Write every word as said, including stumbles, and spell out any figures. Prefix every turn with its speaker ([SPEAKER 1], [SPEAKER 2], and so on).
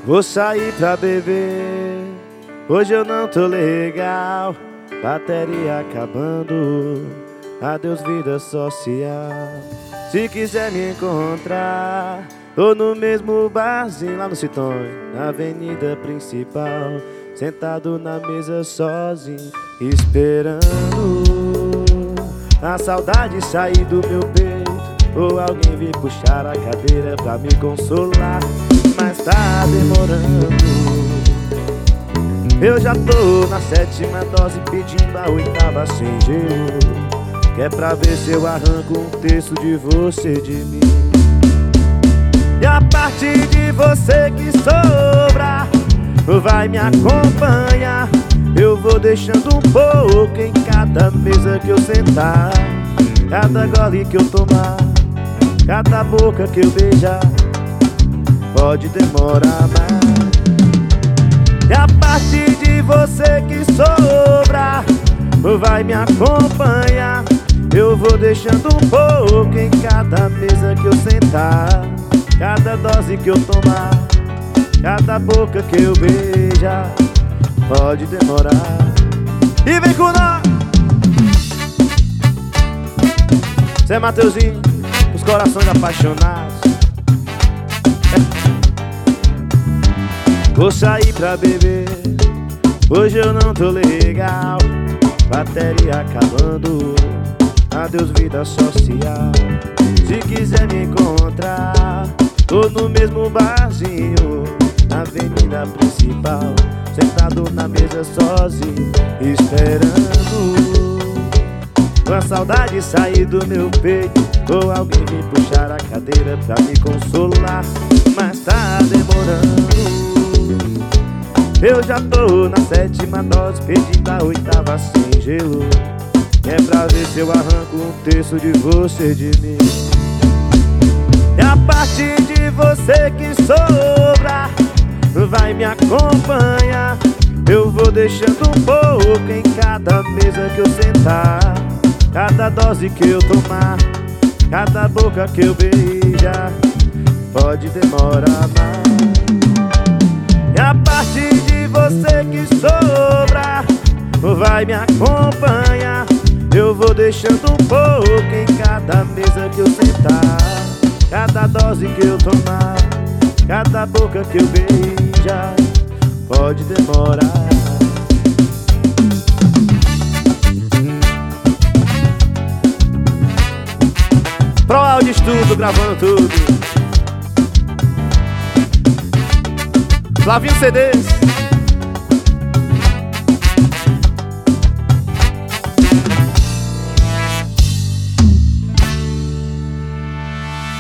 [SPEAKER 1] Vou sair pra beber, hoje eu não tô legal. Bateria acabando, adeus vida social. Se quiser me encontrar, tô no mesmo barzinho lá no Citonho, na avenida principal, sentado na mesa sozinho, esperando a saudade sair do meu peito, ou alguém vir puxar a cadeira pra me consolar. Mas tá demorando, eu já tô na sétima dose pedindo a oitava sem gelo, que é pra ver se eu arranco um terço de você de mim. E a partir de você que sobra vai me acompanhar. Eu vou deixando um pouco em cada mesa que eu sentar, cada gole que eu tomar, cada boca que eu beijar. Pode demorar mais. E a partir de você que sobra vai me acompanhar. Eu vou deixando um pouco em cada mesa que eu sentar, cada dose que eu tomar, cada boca que eu beijar. Pode demorar. E vem com nós, Zé Mateuzinho, os corações apaixonados. Vou sair pra beber, hoje eu não tô legal. Bateria acabando, adeus vida social. Se quiser me encontrar, tô no mesmo barzinho, na avenida principal, sentado na mesa sozinho, esperando a saudade sair do meu peito, ou alguém vir puxar a cadeira pra me consolar. Mas tá demorando, eu já tô na sétima dose pedindo a oitava sem gelo, que é pra ver se eu arranco um terço de você de mim. E a partir de você que sobra vai me acompanhar. Eu vou deixando um pouco em cada mesa que eu sentar, cada dose que eu tomar, cada boca que eu beijar. Pode demorar mais. E a partir de você que sobra vai me acompanhar. Eu vou deixando um pouco em cada mesa que eu sentar, cada dose que eu tomar, cada boca que eu beijar. Pode demorar. Pro Áudio Estúdio, gravando tudo. Flavinho C Ds.